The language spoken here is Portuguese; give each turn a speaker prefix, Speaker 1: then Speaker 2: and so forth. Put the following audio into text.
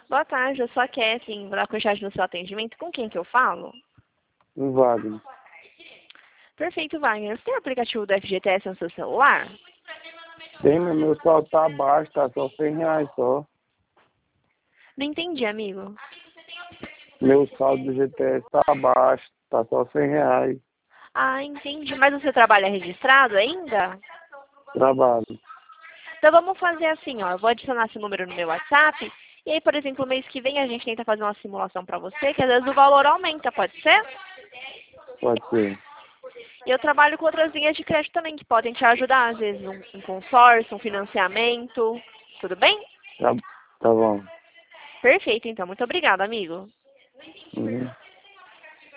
Speaker 1: Boa tarde, eu sou a Kathleen, da quantidade no seu atendimento. Com quem que eu falo?
Speaker 2: Um Wagner.
Speaker 1: Perfeito, Wagner. Você tem o aplicativo do FGTS no seu celular?
Speaker 2: Tem, mas meu saldo tá baixo, tá só R$ 100 só.
Speaker 1: Não entendi, amigo.
Speaker 2: Meu saldo do GTS tá baixo, tá só R$ 100.
Speaker 1: Ah, entendi. Mas você trabalha registrado ainda?
Speaker 2: Trabalho.
Speaker 1: Então vamos fazer assim, ó. Eu vou adicionar esse número no meu WhatsApp. E aí, por exemplo, mês que vem a gente tenta fazer uma simulação para você, que às vezes o valor aumenta, pode ser?
Speaker 2: Pode ser.
Speaker 1: E eu trabalho com outras linhas de crédito também que podem te ajudar, às vezes um consórcio, um financiamento. Tudo bem?
Speaker 2: Tá, tá bom.
Speaker 1: Perfeito, então. Muito obrigada, amigo.
Speaker 2: Uhum.